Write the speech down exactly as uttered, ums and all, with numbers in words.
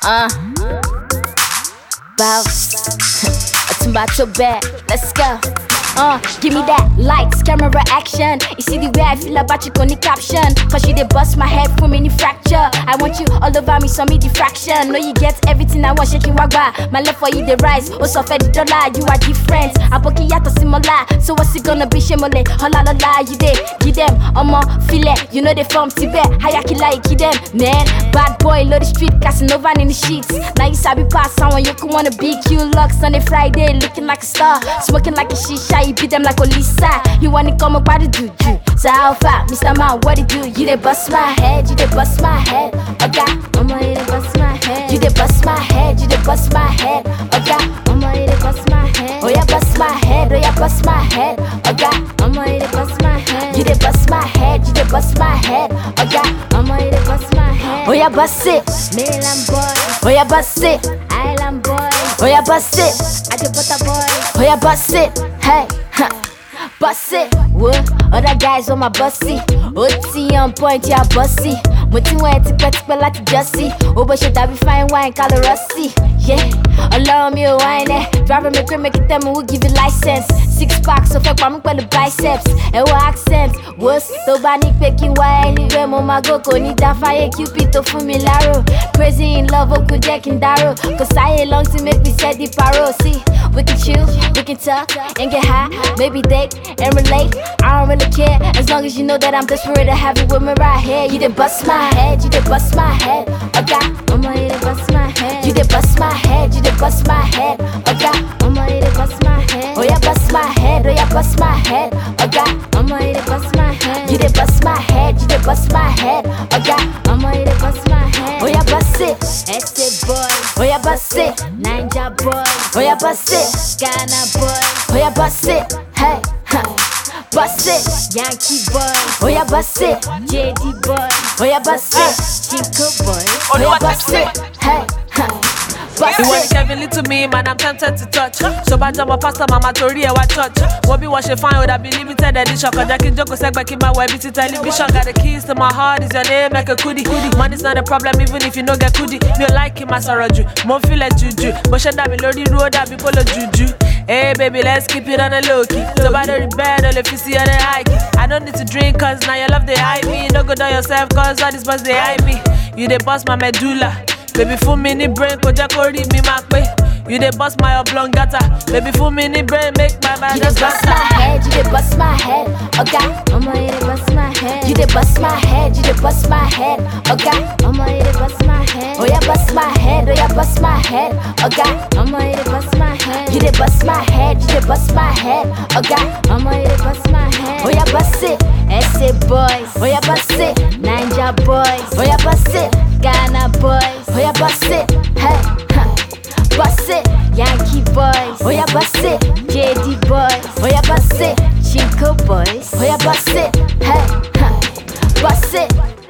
Uh, bounce. Otumba to bed. Let's go. Uh, give me that lights, camera action. You see the way I feel about you, only caption. Cause you dey bust my head for mini fracture. I want you all over me, so me diffraction. Know you get everything I want, shaking wagba. My love for you, the rise. Oh, so for the dollar, you are different. I poke yato similar. So what's it gonna be, shemole? Hola la la, you dey, give them. Omo, feel it. You know they from Tibet. Hayaki like, give them. Man, bad boy, load the street, Casanova in the sheets. Now you sabi pass someone, you can wanna be cute. Lux on a Friday, looking like a star. Smoking like a shisha. You beat them like Olisa. You wanna come up by the juju. So how far, Mister Man, what it do? You dey bust my head, you dey bust my head. Okay, mama, you dey bust my head. You dey bust my head, you dey bust my head. Okay, mama, you dey bust my head. Oh yeah, bust my head, oh yeah, bust my head. Okay, mama, you dey bust my head. You dey bust my head, you dey bust my head. Okay, mama, you dey bust my head. Oh yeah, bust it, Milan boy. Oh yeah, bust it, Island boy. Oh yeah, bust it, I dey butter boy. Oh yeah, bust it, hey. Huh. Bust it, what? Other guys on my bussy. O T on point, yeah, bussy. Motin went to pet like Jussie. Oh, but should I be fine wine, color rusty? Yeah, allow me a wine. Driver me cream, make it tell me we'll give you license. Six packs, so fuck, I'm the biceps. And what accent? What's the banning picking why anyway? Mama go, need that fire, cupid to Fumilaro. Crazy in love, oh, good Jack and Darrow. Cause I long to make me set the paro. See, we can chill, we can talk, and get high. Maybe date and relate. I don't really care as long as you know that I'm desperate to have you with me right here. You did bust my head, you did bust my head. Okay, mama, you did bust my head. You did bust my head, you did bust my head. Okay, mama, you did bust my head. Oh yeah, bust my head, oh yeah, bust my head. Okay, mama, you did bust my head. You did bust my head, you did bust my head. Okay, mama, you did bust my head. Oh yeah, bust it, S A boys. Oh yeah, bust it, Ninja boys. Oh yeah, bust it, Ghana boys. Oh yeah, bust it, hey, huh. Bust it, Yankee boys. Oh yeah, bust it, J D boys. Oh yeah, bust it, Chinko boys. Oh yeah, bust it, hey, huh. Bust it. You want it. Kevin little me, man, I'm tempted to touch. So bad job, my pastor, mama, Tori, I church. What be what she find would have been limited edition. Cause I can joke with back in my web, it's television. Got the keys to my heart, is your name, like a goodie. Money's not a problem, even if you no get goodie. You like him, I sorrow you. Mo feel like juju. But she that be loading road, that be polo juju. Hey baby, let's keep it on the low key. So bad on the bed, all if you see on the high key. I don't need to drink cause now your love they hide me. Don't go down yourself cause all these boys they hide me. You they bust my medulla. Baby full mini brain, ko jako read me my way. You they bust my oblongata. Baby full mini brain, make my mind. You they bust my head, you they bust my head. Okay, mama, you they bust my head. You they bust my head, you they bust my head. Okay, mama, you they bust my head. Oh yeah, bust my head, oh yeah, bust my head. Okay, mama, you they bust my head. You they bust my head, you they bust my head. Okay, mama, you they bust my head. Oh yeah, bust it, S A boys. Oh yeah, bust it, Ninja boys. Oh yeah, bust it, Ghana boys. Oh yeah, bust it, hey, huh. Bust it, Yankee boys. Oh yeah, bust it, J D boys. Oh yeah, bust it, Chinko boys. Oh yeah, bust it, hey, huh. Bust it.